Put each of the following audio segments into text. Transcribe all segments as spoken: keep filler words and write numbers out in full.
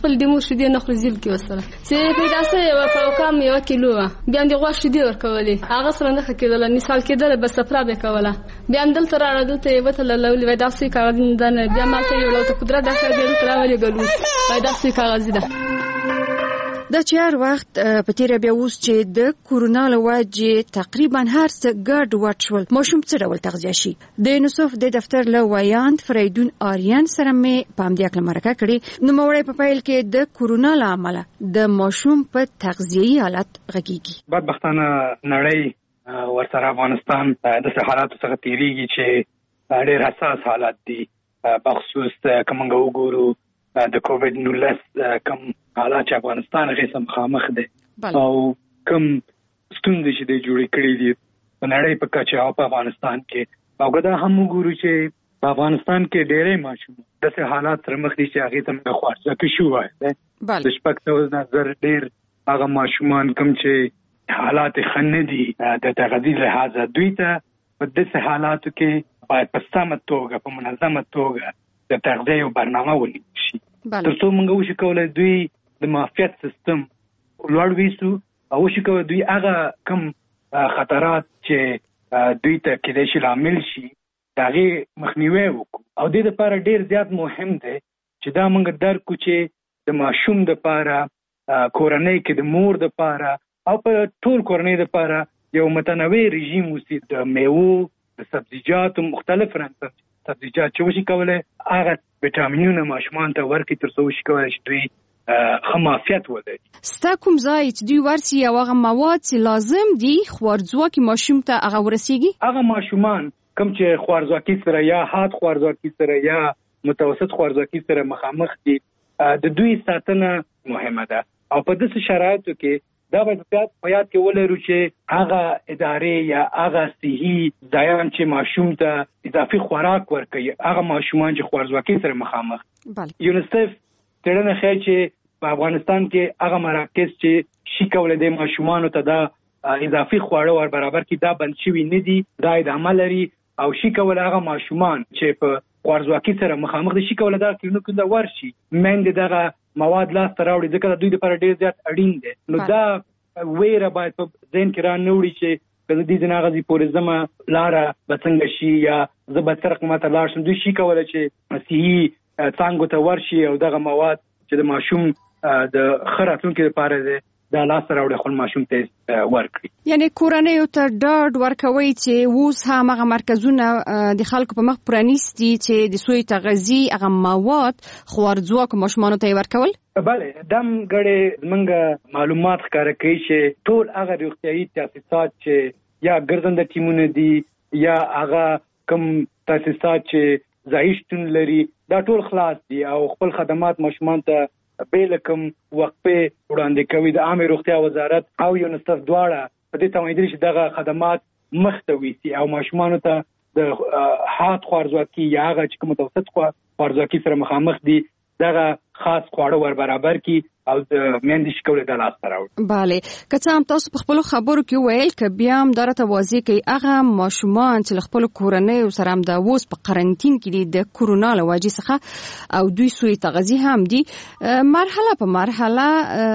خپل د مور شیدې نه خوري ځل کې وسره چې پیدا سه په کم یو کیلو بیا د غوا شیدې ورکولې هغه سره نه کېدل نه سال کېدل بس سفر به کوله بیا هم دلته راغله دلته وته لولې وای داسې کاغذ نه بیا مالته یو لوته قدرت داسې دلته راولې ګلو وای داسې کاغذ ده د چهار وخت په تیر بیا اوس چې د کورونا لوجې تقریبا هر څه ګډ وډ شول ماشوم څه ډول تغذیه شي د نوسف د دفتر له ویاند فریدون آریان سره مې په همدې اړه مرکه کړې نو موړې په پیل کې د کورونا لامل د ماشوم په تغذیهي حالت غږیږي بدبختانه نړۍ ورسره افغانستان د حالاتو څخه تیریږي چې ډېر حساس حالات دي بخصوص کومه وګورو د کووډ نولس کم حالات چې افغانستان غي سم مخامخ دي او کم ستوندې چې د جوړې کړې دي په نړۍ په کچه او په افغانستان کې او دا هم وګورو چې په افغانستان کې ډېرې ماشوم دغه حالات تر مخ دي چې هغه تم خوارځه کې شو وای د شپږ سوه نظر ډېر هغه ماشومان کم چې حالات خنه دي د تغذیه لحاظه دوی ته په دغه حالاتو کې باید په سمه توګه په منظمه توګه د تغذیه یو برنامه ولري شي ترڅو موږ وشو کولای دوی د معافیت سیستم لوړ ویسو او وشو کولای دوی هغه کم خطرات چې دوی ته کېدای شي لامل شي دغه مخنیوي وکړو او د دې لپاره ډیر زیات مهم دی چې دا موږ درکو چې د ماشوم د لپاره کورنۍ کې د مور د لپاره او په ټول کورنۍ د لپاره یو متنوع رژیم وسی د میوو د سبزیجاتو مختلف رنګ سبزیجات چې وشي کولای هغه وټامینونه ماشومان ته ورکړي ترڅو وشي کولای شي دوی خمافیت ولري. ستا کوم ځای چې دوی ورسي او هغه مواد چې لازم دي خوارځواکي ماشوم ته هغه ورسیږي؟ هغه ماشومان کوم چې خوارځواکي سره یا حاد خوارځواکي سره یا متوسط خوارځواکي سره مخامخ دي د دوی ساتنه مهمه ده او په داسې شرایطو کې دا باید په یاد کې ولرو چې هغه ادارې یا هغه صحي ځایان چې ماشوم ته اضافي خوراک ورکوي هغه ماشومان چې خوارځواکي سره مخامخ یونیسف تړنه ښیي چې په افغانستان کې هغه مراکز چې شي کولای د ماشومانو ته دا اضافي خواړه ور برابر کړي دا بند شوي نه دي دا ادامه لري او شي کولای هغه ماشومان چې په خوارځواکي سره مخامخ دي شي کولای دا کلینیکونو ته ورشي مېندې دغه مواد لاس ته راوړي ځکه دوی لپاره ډېر زیات اړین دي نو دا ویره باید په ذهن کې را نه وړي چې کله دې جنا غزي پوریزمه لاره بڅنګ شي یا زبر قیمته لاړ شم دوی شي کولای چې صحیح څنګه ته ورشي او دغه مواد چې د ماشوم د خراتونکو لپاره دي دا لاس راوړي خپل ماشوم ته ورکړي یعنی کورنۍ ته ډاډ ورکوي چې اوس هم هغه مرکزونه د خلکو په مخ پرانیستي چې د سوی تغذیه هغه مواد خوارځواکو ماشومانو ته ورکول بله دم غړي موږ معلومات ښکاره کوي چې ټول هغه روغتيایي تاسیسات چې یا ګرځنده ټیمونه دي یا هغه کوم تاسیسات چې ځایشتون لري دا ټول خلاص دي او خپل خدمات ماشومان ته بیلکم وقفه وړاندې کوي د عامه روغتیا وزارت او یونیسف دواړه په دې توانیدل چې دغه خدمات مختوي سي او ماشومان ته د حاد خوارځواکي یا هغه چې متوسط خوارځواکي سره مخامخ دي دغه خاص خواړه ور برابر کی او د مېندې شکول د لاس راوړي. bale کته هم تاسو په خپل خبرو کې ویل ک بیا هم درته واضح کوي هغه ماشومان چې خپل کورنۍ سره هم د ووس په قرنټین کې د کورونا لوجې څخه او دوی سوی تغذیه هم دي مرحله په مرحله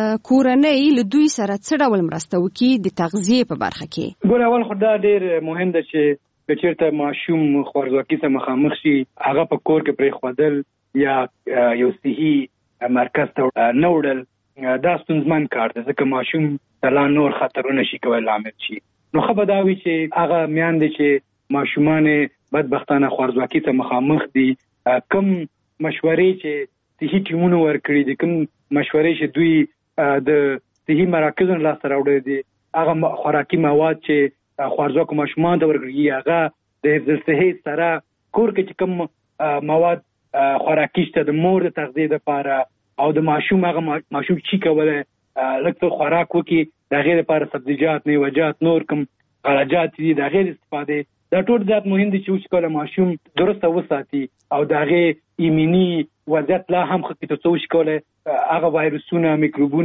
کورنۍ له دوی سره څه ډول مرسته وکړي د تغذیه په برخه کې. ګور اول خدای ډیر مهم ده چې چیرته ماشوم خوارځواکي سره مخامخ شي هغه په کور کې پرې خودل یا یو صحي مرکز ته نوړل دا ستونزمن کار دی ځکه ماشوم لا نور خطرونه شي کولای لامل شي نو خو به دا وي چې هغه میاندې چې ماشومان بدبختانه خوارځواکي ته مخامخ دي کم مشورې چې صحي ټیمونه ورکړي دي کوم مشورې چې دوی د صحي مراکزونو لاس راوړي دي هغه خوراکي مواد چې خوارځواکو ماشومان ته ورکړي هغه د حفظ صحي سره کور کې کوم مواد خوراکي شته د مور د تغذیه لپاره او د ماشوم هغه ماشوم چې کوله لکه خوراک وکي د غیر لپاره سبزیجات میوه‌جات نور کوم غلجات دي د غیر استفاده دا ټول ذات مهم دي چې کوله ماشوم درسته وساتي او د غیر ایمني وضعیت لا هم خطي ته څه کوله هغه وایرسونه میکروبونه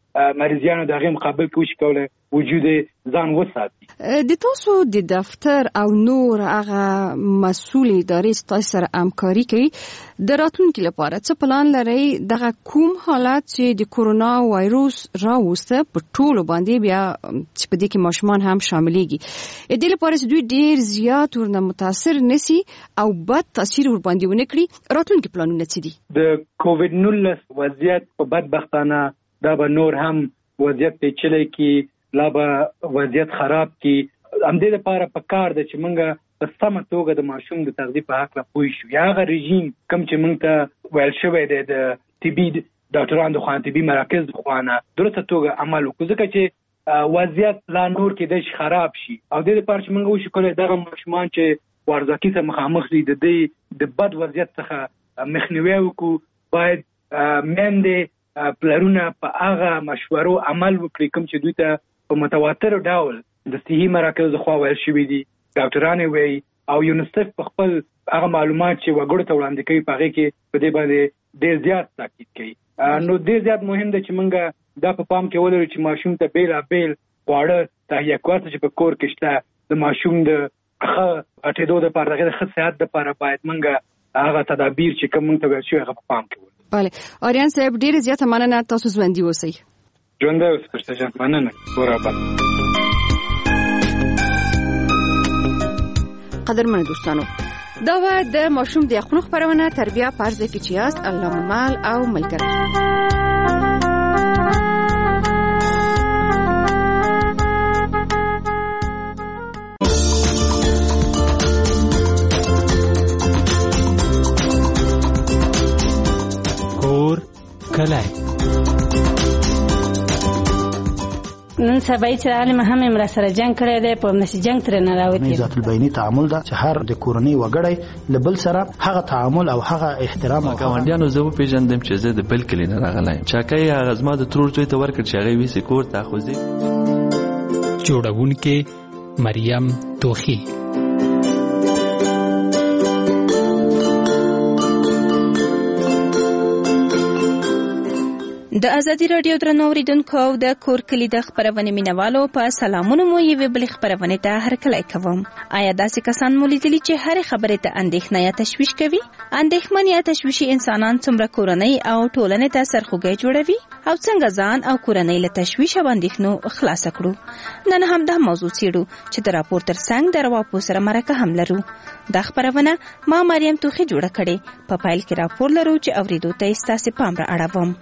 مریضانو د هغې مقابل کې وشي کولی وجود ځان وساتي. د تاسو د دفتر او نور هغه مسؤل ادارې ستاسو سره همکاري کوي د راتلونکي لپاره څه پلان لرئ؟ دغه کوم حالات چې د کورونا وایروس راوسته په ټولو باندې بیا چې په دې کې ماشومان هم شاملېږي، د دې لپاره چې دوی ډېر زیات ورنه متاثر نشي او بد تاثیر ور باندې ونه کړي، راتلونکي پلانونه څه دي؟ د کووډ نولس وضعیت په بدبختانه دا به نور هم وضعیت پیچلی کی، لا به وضعیت خراب کی. همدې لپاره پکار ده چې موږ په سمه توګه د ماشوم د تغذیې په هکله پوه شو. یا هغه رژیم کوم چې موږ ته ویل شوی دی د طبي ډاکټرانو د خوا، طبي مراکز د خوا نه درسته توګه عمل وکړو، ځکه چې وضعیت لا نور کېدای شي خراب شي. او دې لپاره چې موږ وشو کولی دغه ماشومان چې وارزاکي سره مخامخ دي د دې د بد وضعیت څخه مخنیوی وکړو، باید میندې پلرونه په هغه مشورو عمل وکړي کوم چې دوی ته په متواتر ډول د صحي مراکز خوا ویل شوي دي، ډاکټران وایي، او یونیسف په خپل هغه معلومات چې وګړو ته وړاندې کوي په هغې کې په دې باندې ډېر زیات تاکید کوي. نو ډېر زیات مهم ده چې موږ دا په پام کې ولرو چې ماشوم ته بېلابېل خواړه تهیه کړو چې په کور کې شته. د ماشوم د ښه غټېدو دپاره، د هغې د ښه صحت دپاره باید موږ هغه تدابیر چې کوم موږ ته ویل شوي هغه په پام کې ولرو. بله آریان صاحب ډېر زیاته مننه، تاسو ژوندي اوسئ. ژوندی اوسئ پرشته جان، مننه. برابر. قدرمنو دوستانو، دا و د ماشوم د یخونو خپرونه تربیه په عرض کې چې یاست الله مال او ملګری. کلای نن سبا چې عالم هم امر سره جنگ کړی دی، په نشي جنگ تر نه راوتی. ذات البینی تعامل دا چې هر د کورنۍ وګړی لبل سره هغه تعامل او هغه احترام او ګاونډیانو زه په پیژندم چې زه د بل کلی نه راغلایم. چاکای هغه زما د ترور ځای ته ورکړ چې هغه وی سکور تاخوزي. جوړونکې مریم توخی. د ازادي رادیو درنو اوریدونکو او د کور کلی د خبرونې مینوالو په سلامونه مو یوې بلې خبرونې ته هرکلی کوم. آیا داسې کسان مو لیدلي چې هرې خبرې ته اندېښنه یا تشویش کوي؟ اندېښمن یا تشویشي انسانان څومره کورنۍ او ټولنې ته سرخوږی جوړوي او څنګه ځان او کورنۍ له تشویش او اندېښنو خلاصه کړو؟ نن هم دا موضوع څېړو چې د راپور تر څنګ د رواپو سره مرکه هم لرو. دا خبرونه ما مریم توخی جوړه کړې. په پایل کې راپور لرو چې اورېدو ته یې ستاسې پام را اړوم.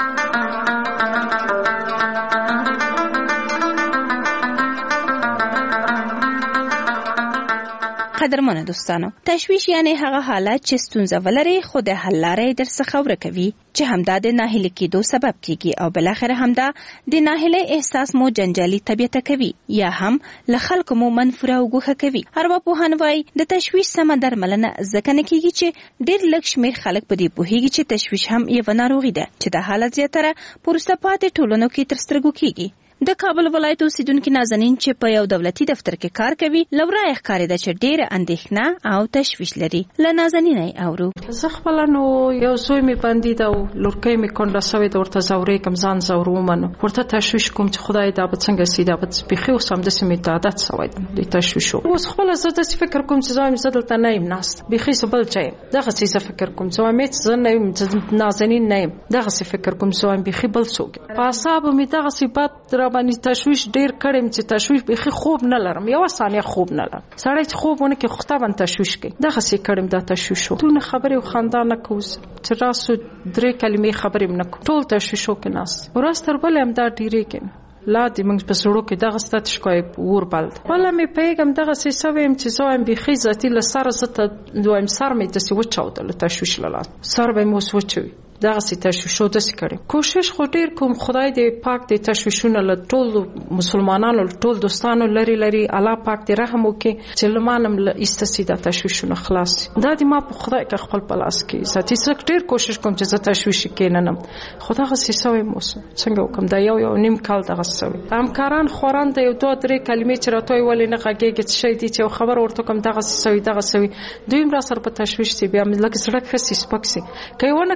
قدرمنو دوستانو، تشویش یعنی هغه حالت چې ستونزه ولري خو د حل لارې درڅخه ورکوي، چې همدا د ناهیلي کېدو سبب کیږي او بلاخره همدا د ناهیلۍ احساس مو جنجالي طبیعته کوي یا هم له خلکو مو منفوره او ګوښه کوي. ارواپوهان وایي د تشویش سمه درملنه ځکه نه کیږي چې ډېر لږ شمېر خلک په دې پوهیږي چې تشویش هم یوه ناروغي ده چې د حالت زیاتره په وروسته پاتې ټولنو کې تر سترګو کیږي. د کابل ولایت اوسیدونکي نازنین چې په یو دولتي دفتر کې کار کوي لورای ښکارېده چې ډېره اندېښنه او تشویش لري. له نازنین یې اورو. زه خپله نو یو زوی مې بندي ده او لورکۍ مې کونډه سوې ده، ورته ځورېږم، ځان ځور ومنو، ورته تشویش کوم چې خدای دا به څنګه سي، دا به بیخي اوس همداسې مې د عادت سوی د تشویشو. اوس خپله زه داسې فکر کوم چې زه وایم زه دلته نه یم ناست، بیخي زه بل چا یم، دغسې زه فکر کوم. زه وایم هېڅ زه نه یم، نازنین نه یم، دغسې فکر کوم. زه وایم بیخي بل څوک یم. په اعصابو مې دغسې بد راباندې تشویش ډیر کړم چې تشویش بيخي خوب نه لرم، یو ثانیه خوب نه لرم. سړی چې خوبونه کې خطا باندې تشویش کوي، دغه سي کړم دا تشویشو. ټول خبرې خندا نه کوز چې راسو درې کلمې خبرې نه کو، ټول تشویشو کې ناس ورستر بل هم دا ډیره کې لا دې موږ په سړو کې دغه ستات شکوي ور بل. ولا مې پیغام دغه سي سویم چې زویم بيخي ذاتی لسر زته دویم سر مې د سی وچاو د تشویش لاله سر به مو سوچوي. دغه سي تشویشو د سکړي کوشش خو ډیر کوم خدای دې پاک دې تشویشونه له ټول مسلمانانو ټول دوستانو لري لري الله پاک دې رحم وکي چې لمانم له استسیده تشویشونه خلاص. دا دې ما په خدای کې خپل پلاس کې ساتي سک ډیر کوشش کوم چې زه تشویش کیننم. خدای سي سوي مو څنګه وکم دا یو یو نیم کال دغه سوي همکاران خوران د یو دوه درې کلمې چې راتوي ولې نه غږیږي چې شي دي چې خبر ورته کوم دغه سوي دغه سوي دویم را سر په تشویش سي بیا مې لکه سړک خسي سپکسي کوي ونه کوم ما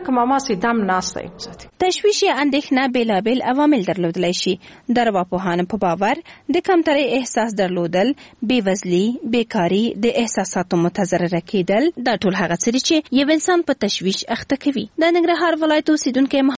داسې دم ناسته وساتي. تشویش یا اندېښنه بېلابېل عوامل درلودلی شي. د ارواپوهانو په باور د کمترۍ احساس درلودل، بېوزلي، بیکاري، د احساساتو متضرره کېدل دا ټول هغه څه دي چې یو انسان په تشویش اخته کوي. د ننګرهار ولایت اوسېدونکی